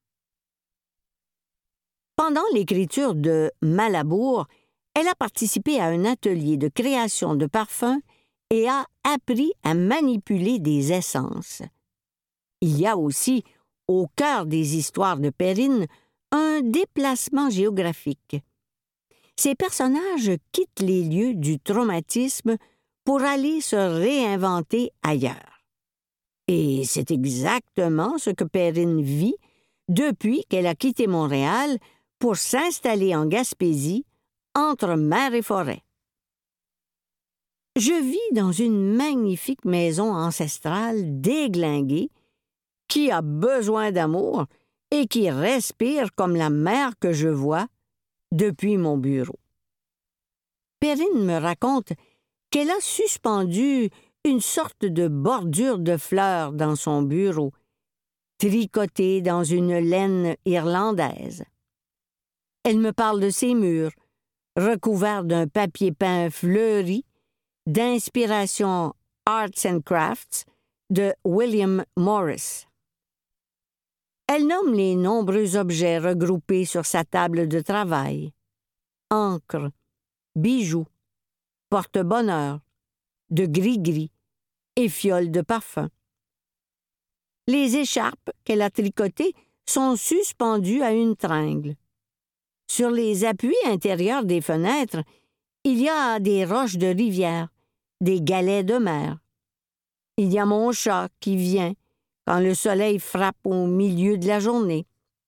Speaker 4: Pendant l'écriture de Malabour, elle a participé à un atelier de création de parfums et a appris à manipuler des essences. Il y a aussi, au cœur des histoires de Perrine, un déplacement géographique. Ces personnages quittent les lieux du traumatisme pour aller se réinventer ailleurs. Et c'est exactement ce que Perrine vit depuis qu'elle a quitté Montréal pour s'installer en Gaspésie, entre mer et forêt. Je vis dans une magnifique maison ancestrale déglinguée qui a besoin d'amour et qui respire comme la mer que je vois depuis mon bureau. Perrine me raconte qu'elle a suspendu une sorte de bordure de fleurs dans son bureau, tricotée dans une laine irlandaise. Elle me parle de ses murs, recouverts d'un papier peint fleuri, d'inspiration Arts and Crafts de William Morris. Elle nomme les nombreux objets regroupés sur sa table de travail. Encre, bijoux, porte-bonheur, de gris-gris et fioles de parfum. Les écharpes qu'elle a tricotées sont suspendues à une tringle. Sur les appuis intérieurs des fenêtres, il y a des roches de rivière, des galets de mer. Il y a mon chat qui vient quand le soleil frappe au milieu de la journée.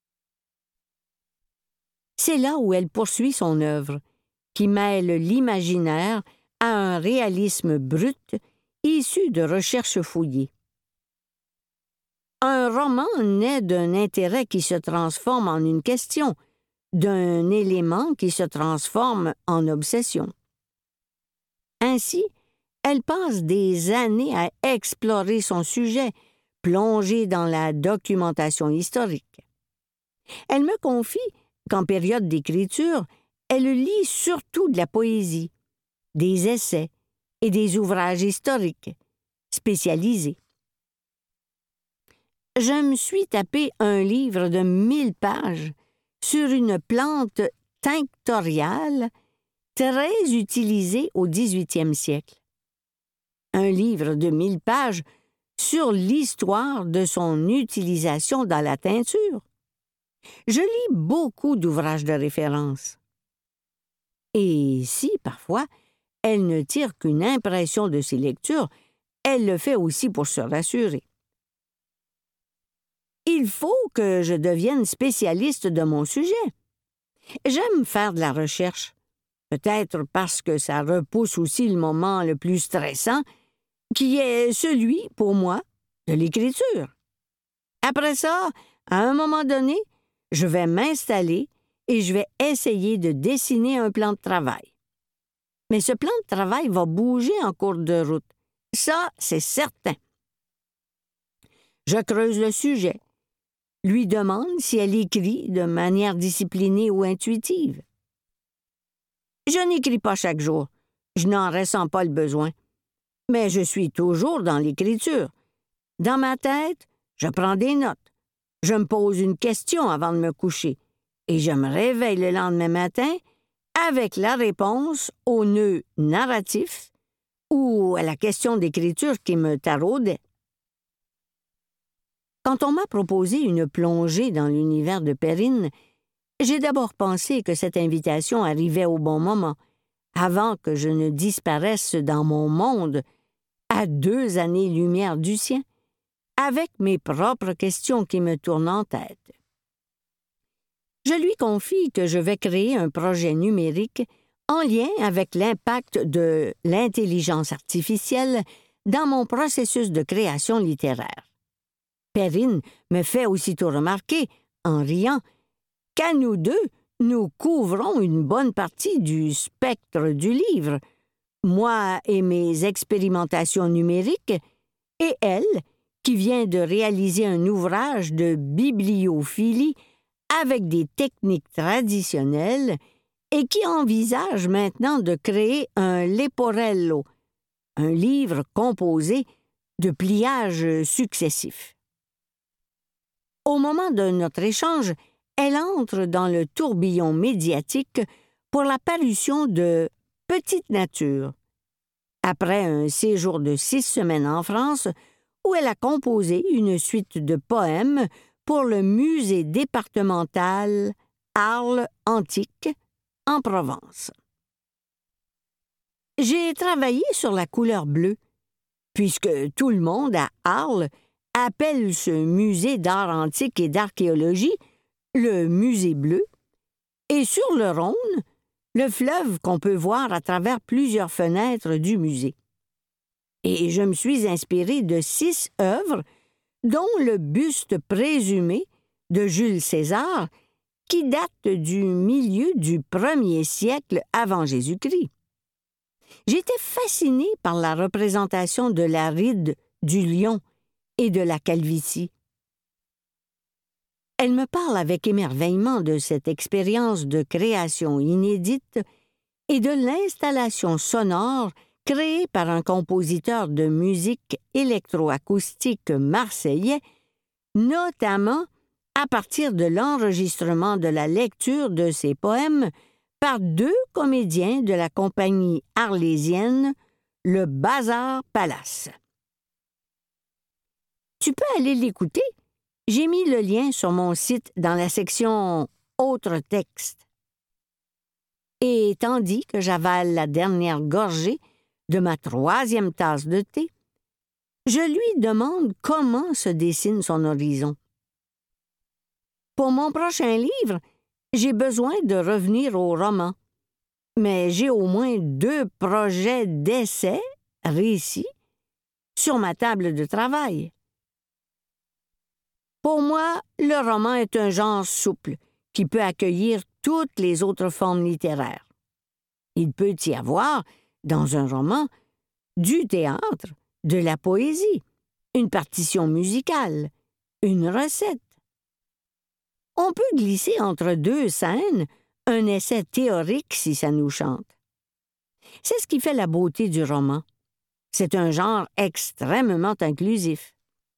Speaker 4: C'est là où elle poursuit son œuvre, qui mêle l'imaginaire à un réalisme brut issu de recherches fouillées. Un roman naît d'un intérêt qui se transforme en une question, d'un élément qui se transforme en obsession. Ainsi, elle passe des années à explorer son sujet, plongée dans la documentation historique. Elle me confie qu'en période d'écriture, elle lit surtout de la poésie, des essais et des ouvrages historiques spécialisés. Je me suis tapé un livre de 1000 pages sur une plante tinctoriale très utilisée au 18e siècle. Un livre de 1000 pages sur l'histoire de son utilisation dans la teinture. Je lis beaucoup d'ouvrages de référence. Et si, parfois, elle ne tire qu'une impression de ses lectures, elle le fait aussi pour se rassurer. Il faut que je devienne spécialiste de mon sujet. J'aime faire de la recherche, peut-être parce que ça repousse aussi le moment le plus stressant, qui est celui, pour moi, de l'écriture. Après ça, à un moment donné, je vais m'installer et je vais essayer de dessiner un plan de travail. Mais ce plan de travail va bouger en cours de route. Ça, c'est certain. Je creuse le sujet, lui demande si elle écrit de manière disciplinée ou intuitive. Je n'écris pas chaque jour, je n'en ressens pas le besoin. Mais je suis toujours dans l'écriture. Dans ma tête, je prends des notes. Je me pose une question avant de me coucher et je me réveille le lendemain matin avec la réponse au nœud narratif ou à la question d'écriture qui me taraudait. Quand on m'a proposé une plongée dans l'univers de Perrine, j'ai d'abord pensé que cette invitation arrivait au bon moment, avant que je ne disparaisse dans mon monde, à 2 années-lumière du sien, avec mes propres questions qui me tournent en tête. Je lui confie que je vais créer un projet numérique en lien avec l'impact de l'intelligence artificielle dans mon processus de création littéraire. Perrine me fait aussitôt remarquer, en riant, qu'à nous deux, nous couvrons une bonne partie du spectre du livre, moi et mes expérimentations numériques, et elle, qui vient de réaliser un ouvrage de bibliophilie avec des techniques traditionnelles et qui envisage maintenant de créer un Leporello, un livre composé de pliages successifs. Au moment de notre échange, elle entre dans le tourbillon médiatique pour la parution de Petite Nature, après un séjour de 6 semaines en France où elle a composé une suite de poèmes pour le musée départemental Arles Antique, en Provence. J'ai travaillé sur la couleur bleue, puisque tout le monde à Arles appelle ce musée d'art antique et d'archéologie le musée bleu, et sur le Rhône, le fleuve qu'on peut voir à travers plusieurs fenêtres du musée. Et je me suis inspirée de 6 œuvres, dont le buste présumé de Jules César, qui date du milieu du 1er siècle avant Jésus-Christ. J'étais fascinée par la représentation de la ride du lion et de la calvitie. Elle me parle avec émerveillement de cette expérience de création inédite et de l'installation sonore créée par un compositeur de musique électroacoustique marseillais, notamment à partir de l'enregistrement de la lecture de ses poèmes par 2 comédiens de la compagnie arlésienne, le Bazar Palace. Tu peux aller l'écouter. J'ai mis le lien sur mon site dans la section « Autres textes ». Et tandis que j'avale la dernière gorgée de ma 3e tasse de thé, je lui demande comment se dessine son horizon. Pour mon prochain livre, j'ai besoin de revenir au roman, mais j'ai au moins 2 projets d'essais, récits, sur ma table de travail. Pour moi, le roman est un genre souple qui peut accueillir toutes les autres formes littéraires. Il peut y avoir, dans un roman, du théâtre, de la poésie, une partition musicale, une recette. On peut glisser entre 2 scènes un essai théorique si ça nous chante. C'est ce qui fait la beauté du roman. C'est un genre extrêmement inclusif.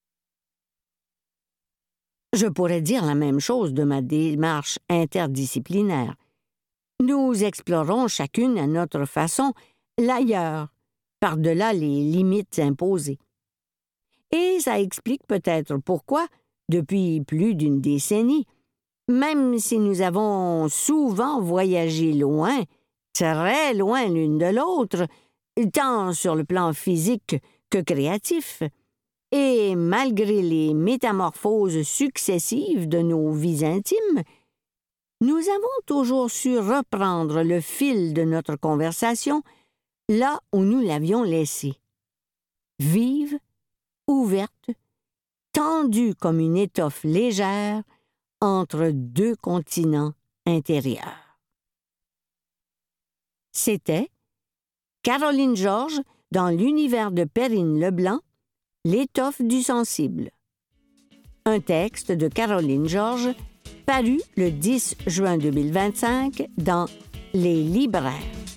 Speaker 4: Je pourrais dire la même chose de ma démarche interdisciplinaire. Nous explorons chacune à notre façon l'ailleurs, par-delà les limites imposées. Et ça explique peut-être pourquoi, depuis plus d'1 décennie, même si nous avons souvent voyagé loin, très loin l'une de l'autre, tant sur le plan physique que créatif, et malgré les métamorphoses successives de nos vies intimes, nous avons toujours su reprendre le fil de notre conversation là où nous l'avions laissée. Vive, ouverte, tendue comme une étoffe légère entre 2 continents intérieurs. C'était Caroline Georges dans l'univers de Perrine Leblanc, L'étoffe du sensible. Un texte de Caroline Georges paru le 10 juin 2025 dans Les Libraires.